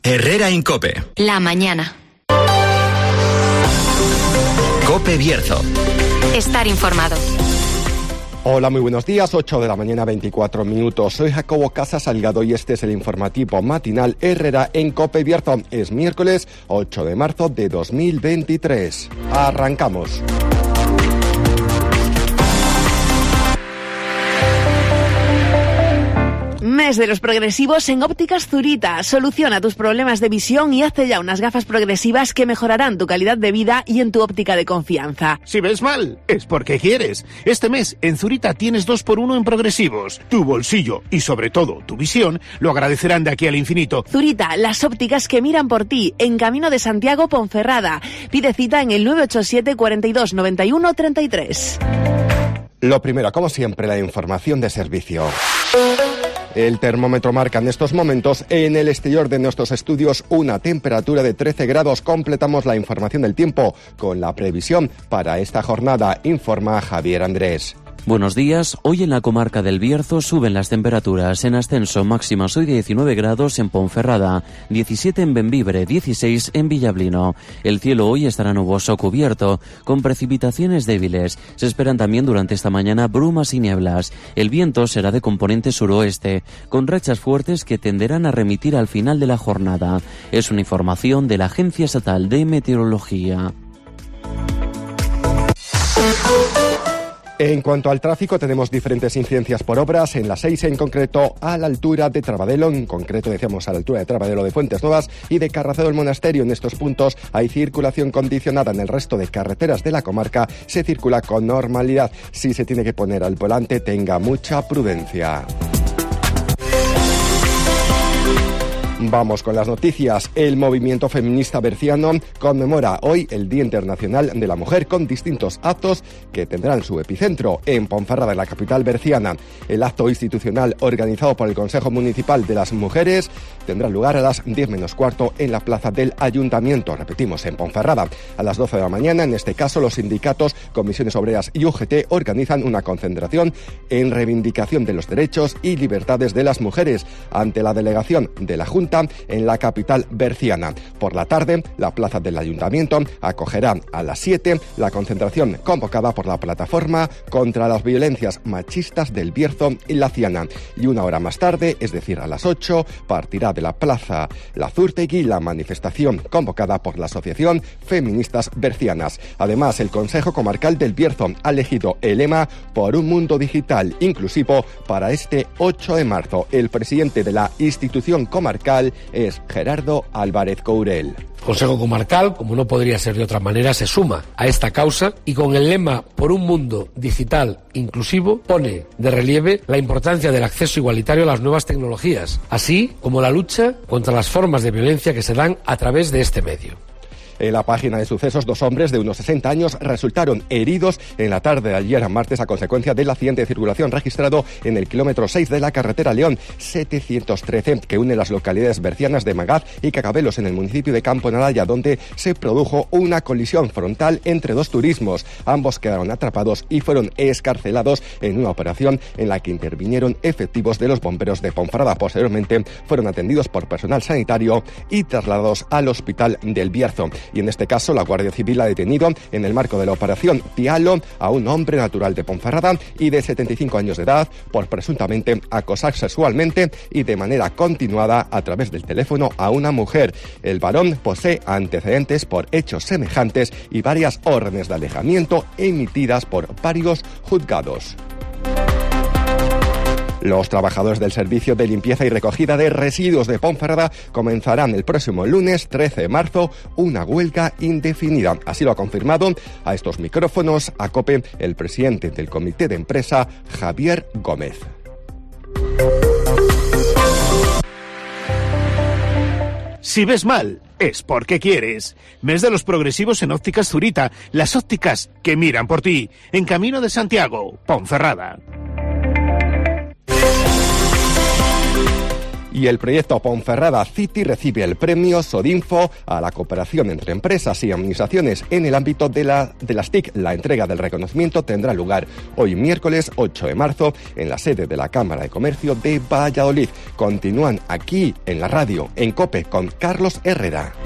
Herrera Incope. La mañana. Cope Bierzo. Estar informado. Hola, muy buenos días, 8 de la mañana, 24 minutos. Soy Jacobo Casas Salgado y este es el informativo matinal Herrera en Cope Bierzo. Es miércoles 8 de marzo de 2023. Arrancamos. Mes de los progresivos en Ópticas Zurita. Soluciona tus problemas de visión y hazte ya unas gafas progresivas que mejorarán tu calidad de vida y en tu óptica de confianza. Si ves mal, es porque quieres. Este mes en Zurita tienes 2x1 en progresivos. Tu bolsillo y sobre todo tu visión lo agradecerán de aquí al infinito. Zurita, las ópticas que miran por ti, en Camino de Santiago, Ponferrada. Pide cita en el 987 42 91 33. Lo primero, como siempre, la información de servicio. El termómetro marca en estos momentos en el exterior de nuestros estudios una temperatura de 13 grados. Completamos la información del tiempo con la previsión para esta jornada, informa Javier Andrés. Buenos días. Hoy en la comarca del Bierzo suben las temperaturas en ascenso. Máximas hoy 19 grados en Ponferrada, 17 en Bembibre, 16 en Villablino. El cielo hoy estará nuboso cubierto, con precipitaciones débiles. Se esperan también durante esta mañana brumas y nieblas. El viento será de componente suroeste, con rachas fuertes que tenderán a remitir al final de la jornada. Es una información de la Agencia Estatal de Meteorología. En cuanto al tráfico, tenemos diferentes incidencias por obras. En la 6 en concreto, a la altura de Trabadelo, en concreto decíamos a la altura de Trabadelo de Fuentes Nuevas y de Carracedo del Monasterio. En estos puntos hay circulación condicionada. En el resto de carreteras de la comarca se circula con normalidad. Si se tiene que poner al volante, tenga mucha prudencia. Vamos con las noticias. El movimiento feminista berciano conmemora hoy el Día Internacional de la Mujer con distintos actos que tendrán su epicentro en Ponferrada, en la capital berciana. El acto institucional organizado por el Consejo Municipal de las Mujeres tendrá lugar a las 10 menos cuarto en la plaza del Ayuntamiento, repetimos, en Ponferrada. A las 12 de la mañana, en este caso, los sindicatos, comisiones obreras y UGT organizan una concentración en reivindicación de los derechos y libertades de las mujeres ante la delegación de la Junta en la capital berciana. Por la tarde, la plaza del Ayuntamiento acogerá a las 7 la concentración convocada por la plataforma contra las violencias machistas del Bierzo y la Ciana. Y una hora más tarde, es decir, a las 8, partirá de la plaza La Zurtegui la manifestación convocada por la Asociación Feministas Bercianas. Además, el Consejo Comarcal del Bierzo ha elegido el lema Por un mundo digital inclusivo para este 8 de marzo. El presidente de la institución comarcal es Gerardo Álvarez Courel. El Consejo Comarcal, como no podría ser de otra manera, se suma a esta causa y con el lema Por un mundo digital inclusivo pone de relieve la importancia del acceso igualitario a las nuevas tecnologías, así como la lucha contra las formas de violencia que se dan a través de este medio. En la página de sucesos, 2 hombres de unos 60 años resultaron heridos en la tarde de ayer martes a consecuencia del accidente de circulación registrado en el kilómetro 6 de la carretera León 713 que une las localidades bercianas de Magaz y Cacabelos en el municipio de Campo Naraya, donde se produjo una colisión frontal entre 2 turismos. Ambos quedaron atrapados y fueron excarcelados en una operación en la que intervinieron efectivos de los bomberos de Ponferrada. Posteriormente fueron atendidos por personal sanitario y trasladados al hospital del Bierzo. Y en este caso la Guardia Civil ha detenido en el marco de la operación Pialo a un hombre natural de Ponferrada y de 75 años de edad por presuntamente acosar sexualmente y de manera continuada a través del teléfono a una mujer. El varón posee antecedentes por hechos semejantes y varias órdenes de alejamiento emitidas por varios juzgados. Los trabajadores del Servicio de Limpieza y Recogida de Residuos de Ponferrada comenzarán el próximo lunes 13 de marzo una huelga indefinida. Así lo ha confirmado a estos micrófonos a COPE el presidente del Comité de Empresa, Javier Gómez. Si ves mal, es porque quieres. Mes de los progresivos en Ópticas Zurita, las ópticas que miran por ti, en Camino de Santiago, Ponferrada. Y el proyecto Ponferrada City recibe el premio Sodinfo a la cooperación entre empresas y administraciones en el ámbito de las TIC. La entrega del reconocimiento tendrá lugar hoy miércoles 8 de marzo en la sede de la Cámara de Comercio de Valladolid. Continúan aquí en la radio, en COPE, con Carlos Herrera.